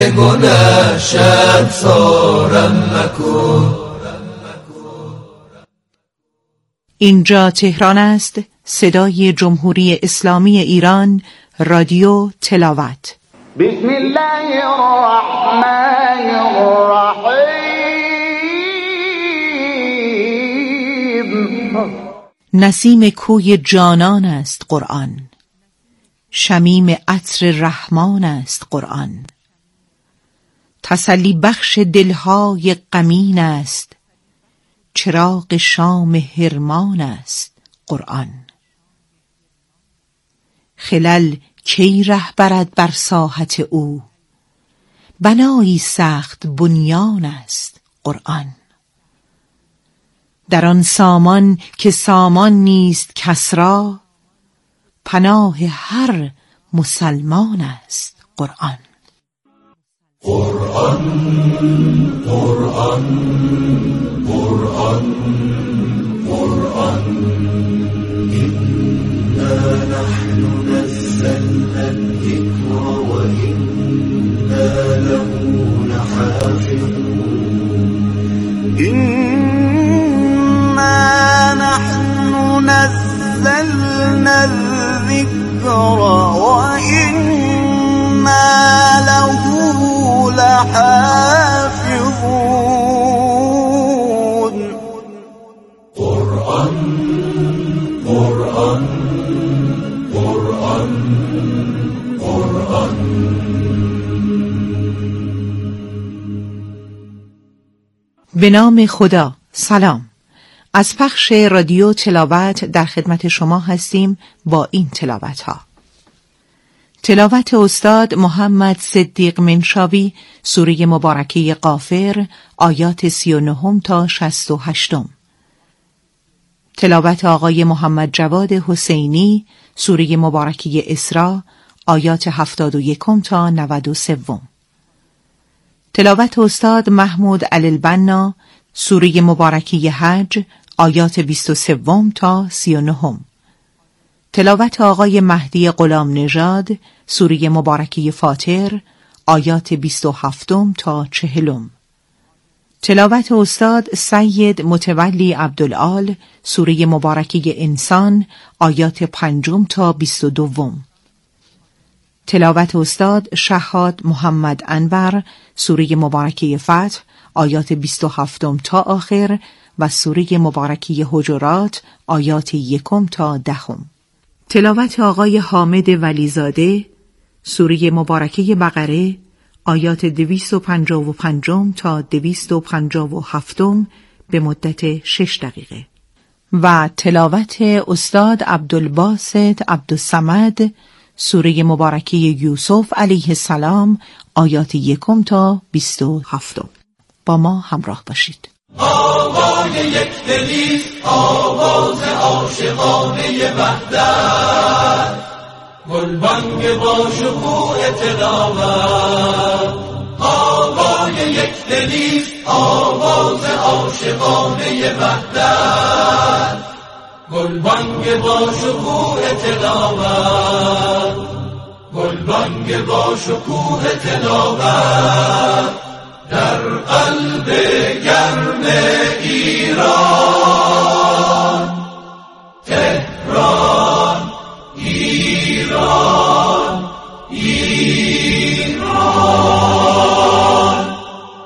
گناه سارم مکن. اینجا تهران است، صدای جمهوری اسلامی ایران، رادیو تلاوت. بسم الله الرحمن الرحیم. نسیم کوی جانان است قرآن، شمیم عطر رحمان است قرآن. تسلی بخش دلهای غمین است، چراغ شام حرمان است قرآن. خلل کی ره برد بر ساحت او، بنایی سخت بنیان است قرآن. در آن سامان که سامان نیست کس را، پناه هر مسلمان است قرآن. قرآن قرآن قرآن قرآن إنا نحن نزلنا الذكر وإنا له لحافظون. إنا نحن نزلنا الذكر وإنا له لحافظون. قرآن قرآن قرآن قرآن. به نام خدا. سلام. از پخش رادیو تلاوت در خدمت شما هستیم با این تلاوت ها. تلاوت استاد محمد صدیق منشاوی، سوره مبارکه غافر، آیات 39 تا 68. تلاوت آقای محمد جواد حسینی، سوره مبارکه اسراء، آیات 71 تا 93. تلاوت استاد محمود علی البنا، سوره مبارکه حج، آیات 23 تا 39. تلاوت آقای مهدی غلام نژاد، سوره مبارکه فاطر، آیات 27 تا 40. تلاوت استاد سید متولی عبدالعال، سوره مبارکه انسان، آیات 5 تا 22. تلاوت استاد شهاد محمد انور، سوره مبارکه فتح، آیات 27 تا آخر و سوره مبارکه حجرات، آیات 1 تا 10. تلاوت آقای حامد ولیزاده، سوره مبارکه بقره، آیات 255 تا 257 به مدت 6 دقیقه. و تلاوت استاد عبدالباسط عبدالصمد، سوره مبارکه یوسف علیه السلام، آیات 1 تا 27. با ما همراه باشید. آوای یک دلی، آواز عاشقانه وحدت، گلبانگ با شکوه تلاوت. آوای یک دلی، آواز عاشقانه وحدت، گلبانگ با شکوه تلاوت، گلبانگ با شکوه تلاوت. در قلب گرم ایران، تهران، ایران، ایران.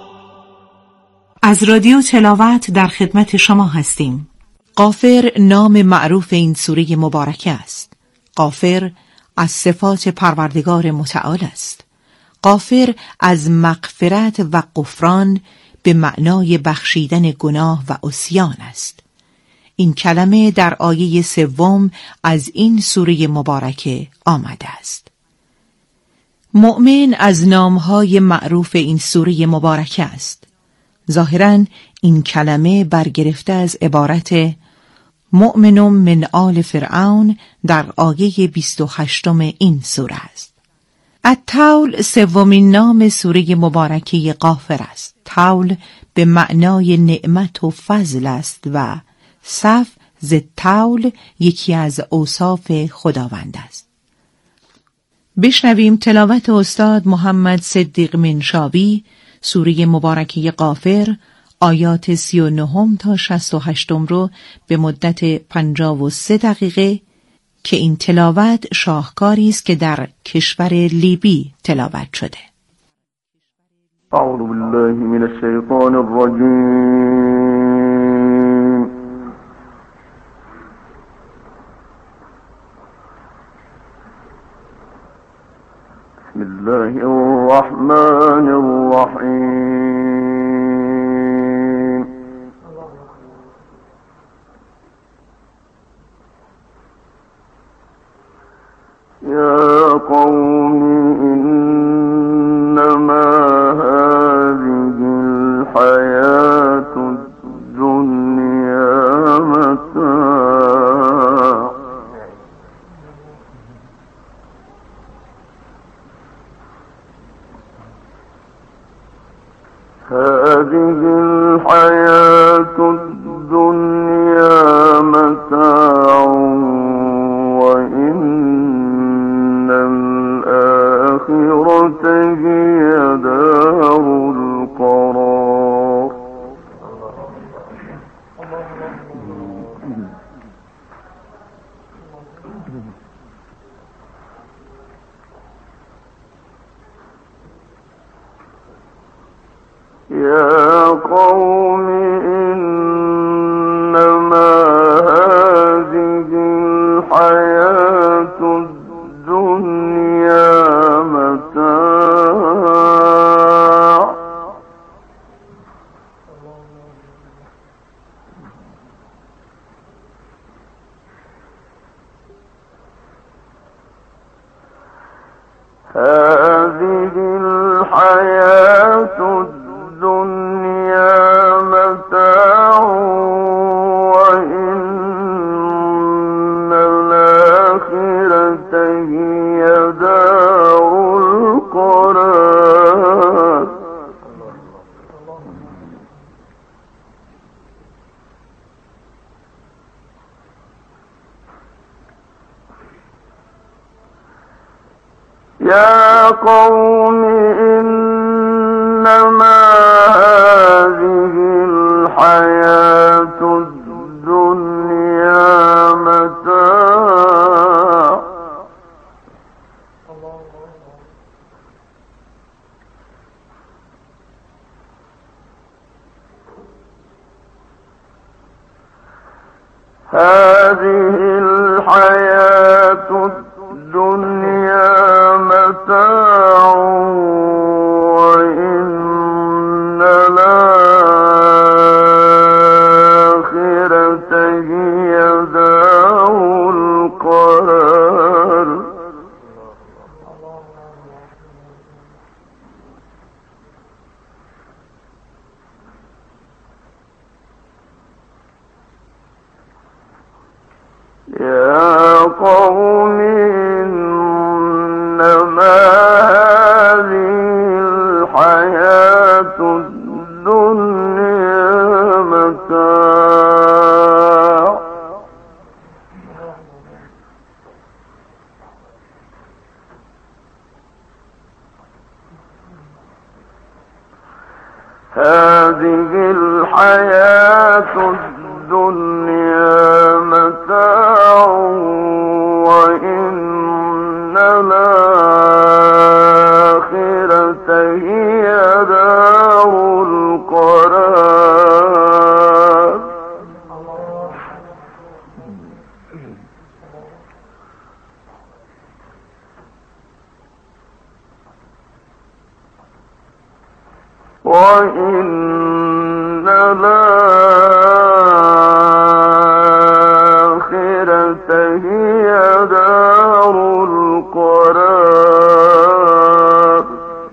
از رادیو تلاوت در خدمت شما هستیم. غافر نام معروف این سوره مبارکه است. غافر از صفات پروردگار متعال است. غافر از مغفرت و غفران به معنای بخشیدن گناه و عصیان است. این کلمه در آیه 3 از این سوره مبارکه آمده است. مؤمن از نامهای معروف این سوره مبارکه است. ظاهراً این کلمه برگرفته از عبارت مؤمن من آل فرعون در آیه 28 این سوره است. الطول سومین نام سوره مبارکه غافر است. طول به معنای نعمت و فضل است و صف ز طول یکی از اوصاف خداوند است. بشنویم تلاوت استاد محمد صدیق منشاوی سوره مبارکه غافر آیات 39 تا 68 رو به مدت 53 دقیقه که این تلاوت شاهکاری است که در کشور لیبی تلاوت شده. اعوذ بالله من الشیطان الرجیم. بسم الله الرحمن الرحیم. یا قوم انما هذه الحیاة الدنیا متاع هذه الحياة الدنيا متاع وإن الآخرة هي دار القرار. يا قوم إنما هذه الحياة الدنيا متاع هذه الحياة الدنيا متاع وإن الآخرة هي دار القرار. يا قوم إنما هذه الحياة الدنيا متاع هذه الحياة الدنيا متاع وإن الآخرة هي دار القرار. يا قوم إنما هذه الحياة الدنيا متاع هذه الحياة الدنيا متاع وإن الآخرة هي دار القرار. وإن الآخرة هي دار القرار.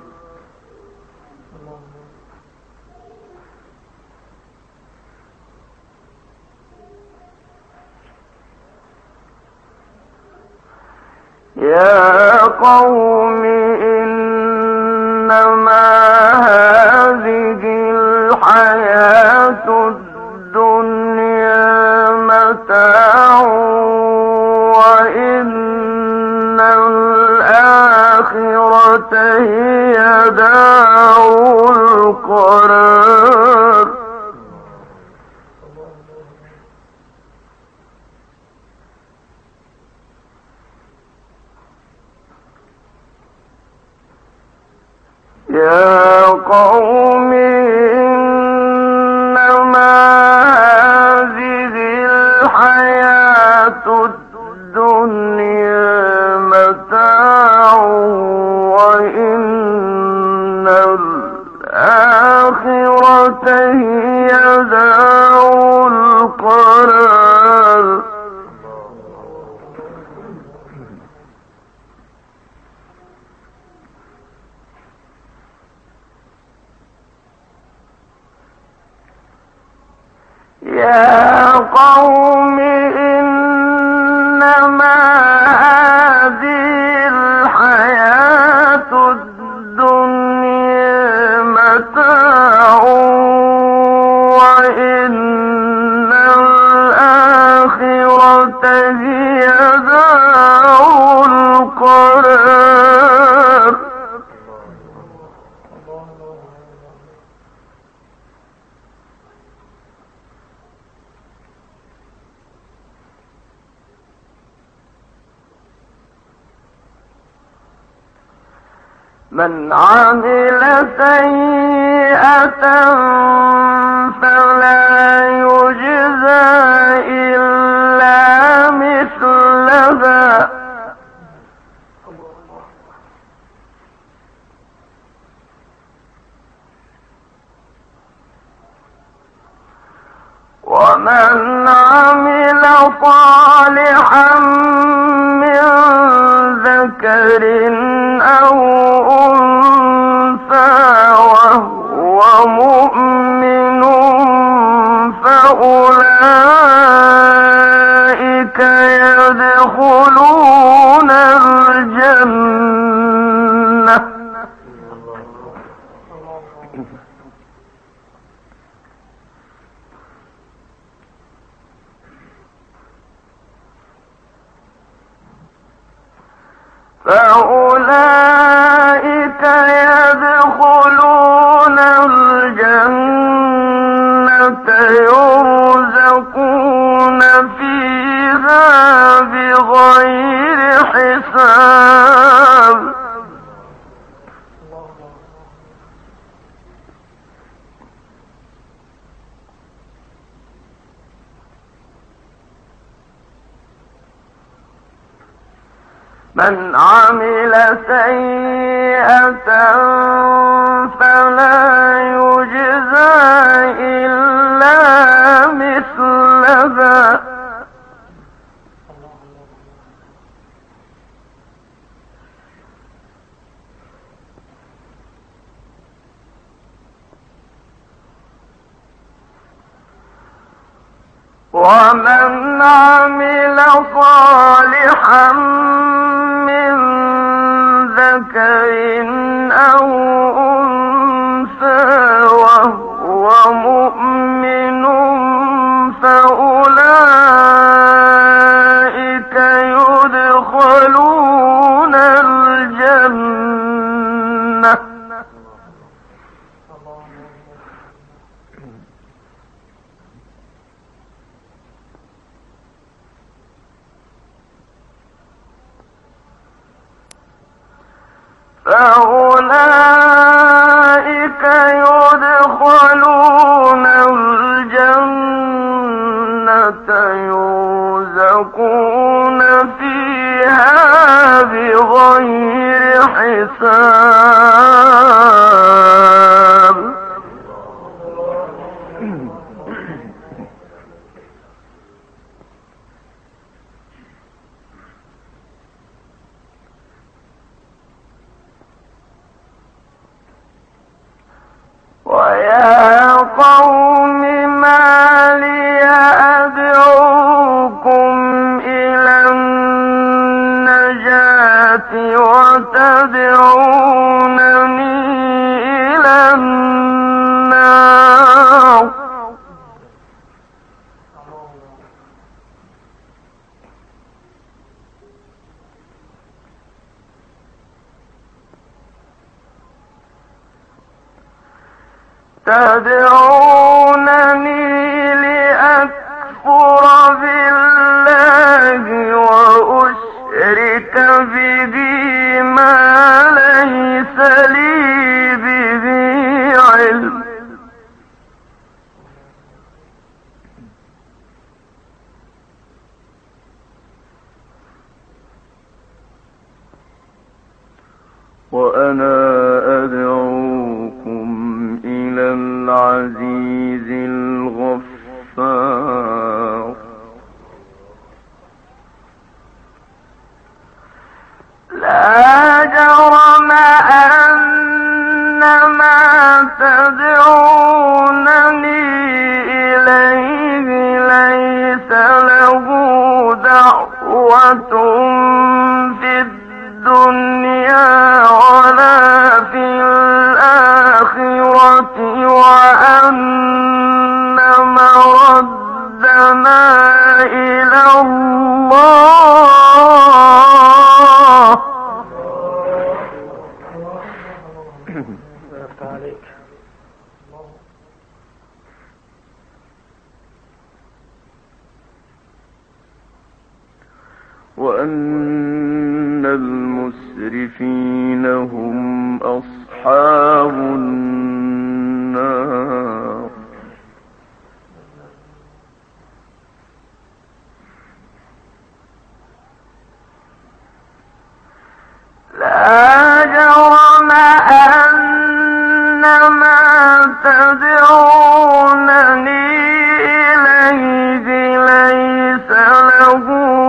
يا قوم إنما هذه الحياة الدنيا متاع وإن الآخرة هي دار القرار يا قوم إنما هذه الحياة الدنيا متاع وإن الآخرة هي دار القرار يا قوم إنما هذه الحياة الدنيا متاع وإن الآخرة هي دار القرار من عمل سيئة فلا يجزى إلا مثلها ومن عمل صالحا من ذكر أو أنثى وهو مؤمن فأولئك يدخلون الجنة فأولئك يدخلون الجنة يرزقون فيها بغير حساب من عمل سيئة فلا يجزى إلا مثلها ومن عمل صالحا من ذكر أو أنثى وهو مؤمن فأولئك يدخلون الجنة فأولئك يدخلون الجنة يرزقون فيها بغير حساب ويا قوم ما لي أدعوكم إلى النجاة وتدعونني إلى النار تدعونني لأكفر بالله وأشرك به ما ليس لي به علم وأنا أدعوكم إلى العزيز الغفار لا جرم أن ما تدعونني إليه ليس له دعوة في الدنيا ولا في الآخرة وأن مردنا إلى الله وأن المسرفين هم أصحاب النار لا جرم أن ما تدعونني إليه ليس له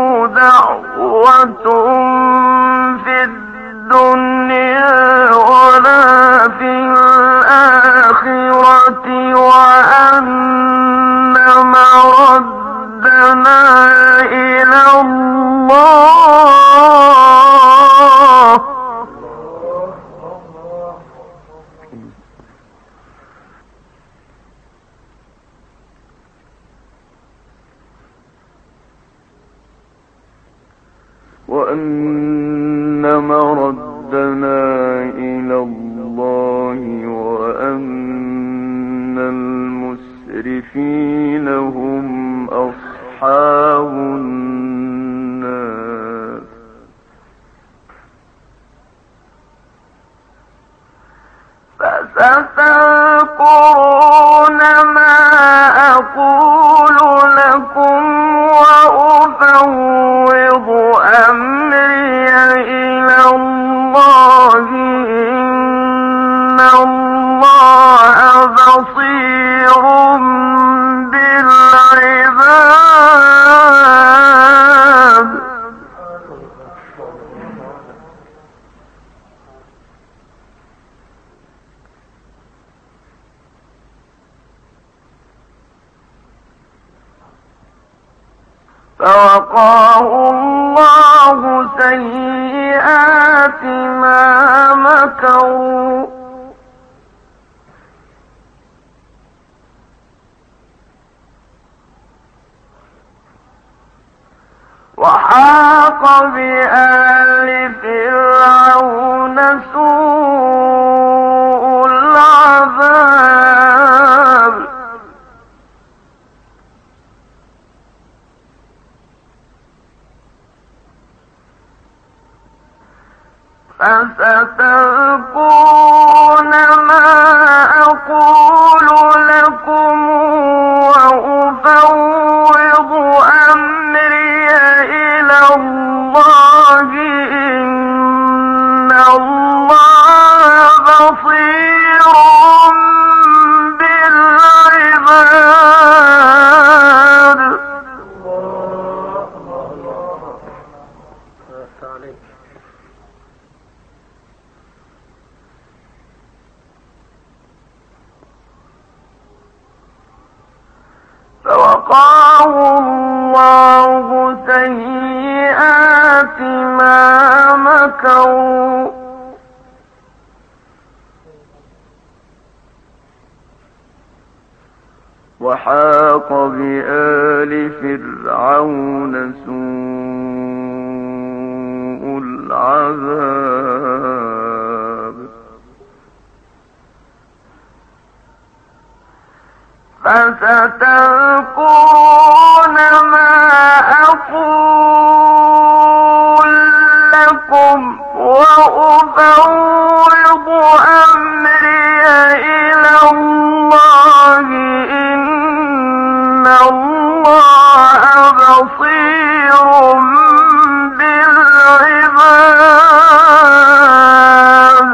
دعوة في الدنيا ولا في الآخرة وأن مردنا إلى الله وأن مردنا إلى الله وأن المسرفين هم أصحاب النار فستذكرون ما أقول لكم وأفوض أمري إلى الله إن الله بصير بالعباد فوقاه الله سيئات ما مكروا وحاق بآل فرعون سوء العذاب فستذكرون ما أقول لكم وأفوض أمري إلى الله إن الله بصير بالعباد فوقاه الله سيئات ما مكروا وحاق بآل فرعون سوء العذاب فستذكرون ما أقول لكم وأفوض أمري إلى الله إن الله بصير بالعباد.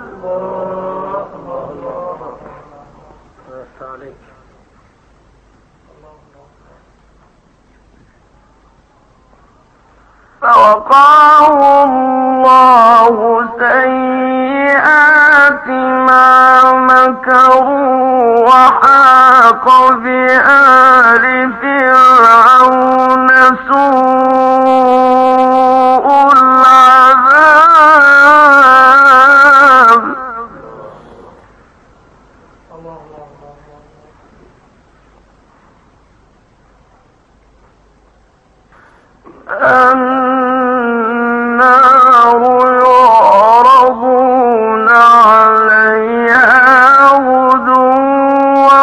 فوقاه الله سيئات ما مكروا وحاق بآل فرعون سوء العذاب. النار يعرضون عليها غدوا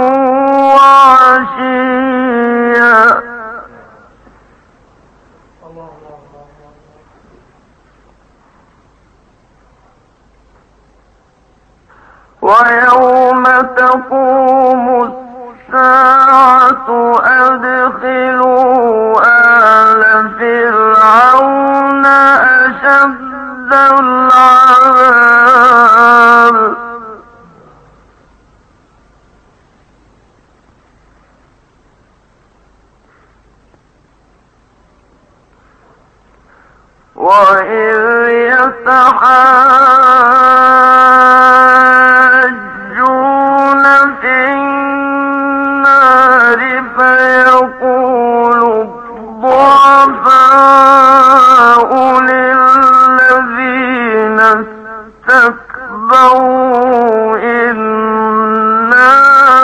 وعشيا ويوم تقوم الساعة أدخلوا آل فرعون أشد العذاب. وإذ يتحاجون في النار فيقول الضعفاء للذين استكبروا إنا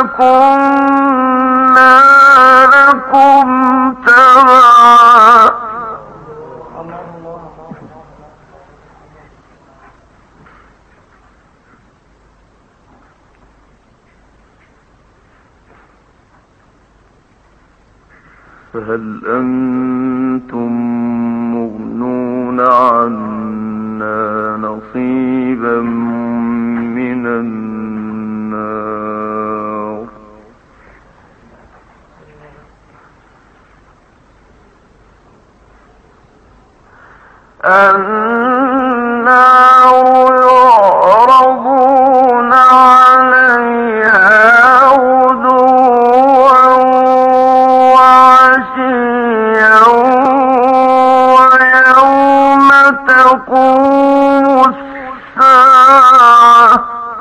كنا لكم تبعا. فهل أنتم مغنون عنا نصيبا من النار؟ النار يعرضون عليها غدوا وعشيا ويوم تقوم الساعة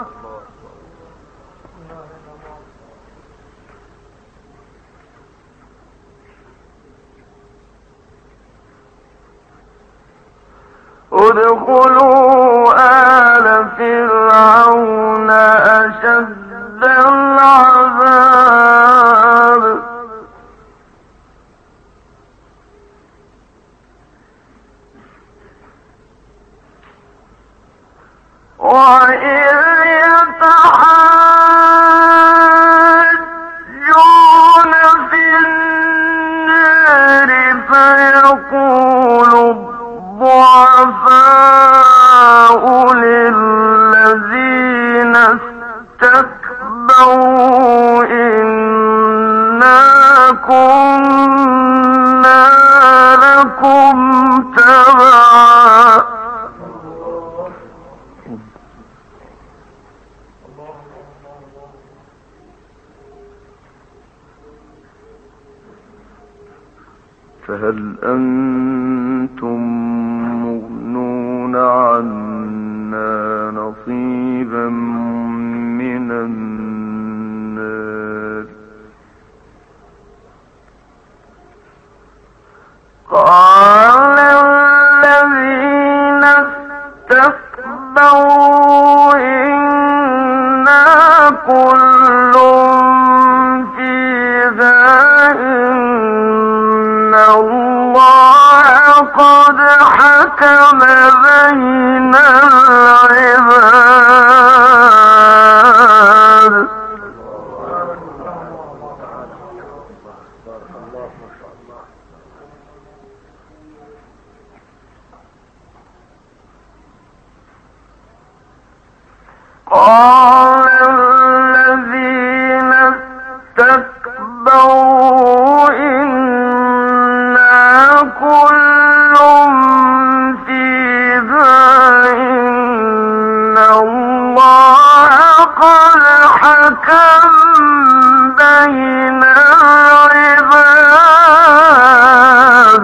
ادخلوا آل فرعون أشد العذاب. وإذ يتحاجون في النار فيقول الضعفاء للذين استكبروا إنا كنا لكم تبعا. فهل أنتم مغنون عنا نصيبا من النار؟ قال الذين استكبروا إنا كل فيها إن الله قد حكم بين العباد. ولقد حكم بين العباد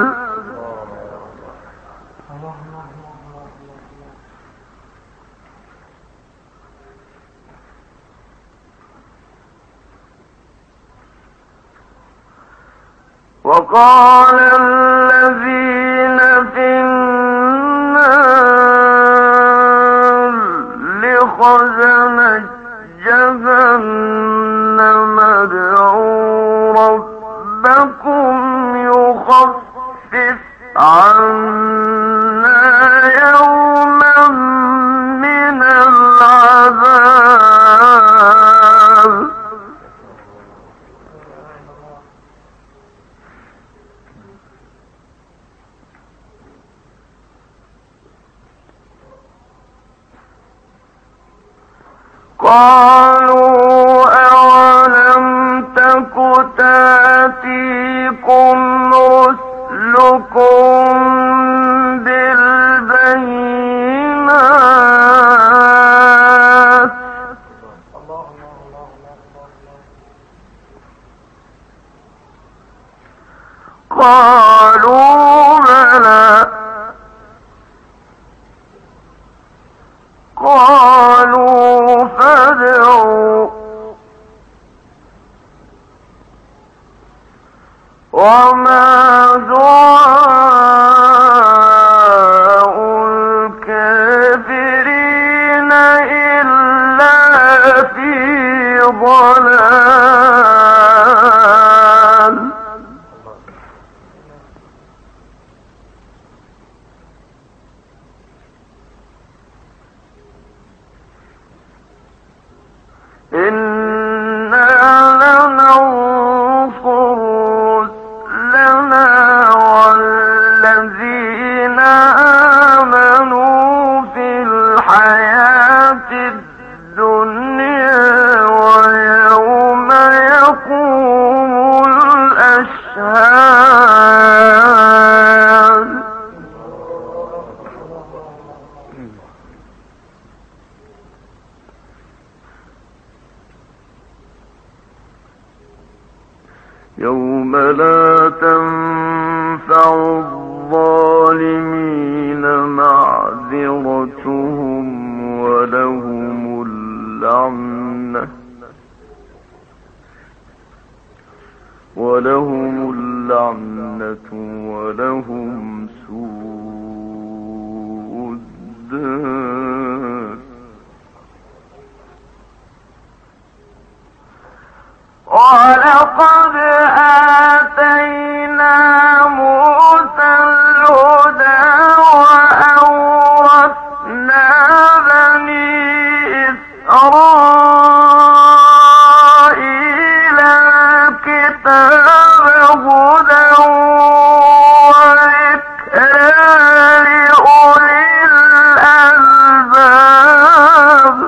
وقال الذين في النار لخزنة جهنم ادعوا ربكم يخفف عنا يوما من العذاب قالوا أولم تك تأتيكم رسلكم بالبينات قالوا بلى قالوا فادعوا وما دعاء الكافرين إلا في ضلال إنا لننصر رسلنا والذين آمنوا في الحياة الدنيا ويوم يقوم الأشهاد يوم لا تنفع الظالمين معذرتهم ولهم اللعنة ولهم سوء الدار ولقد آتينا موسى الهدى وأورثنا بني إسرائيل الكتاب هدى وذكرى لأولي الألباب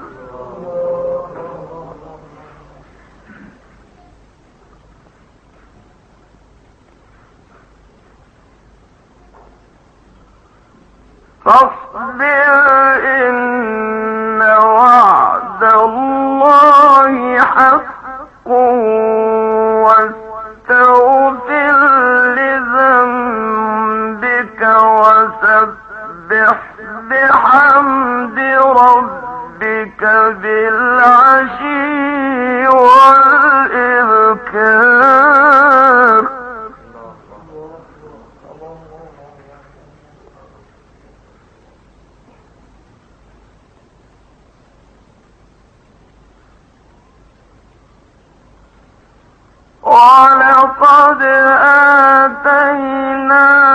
فاصبر إن وعد الله حق واستغفر لذنبك وسبح بحمد ربك بالعشي والإبكار ولقد آتينا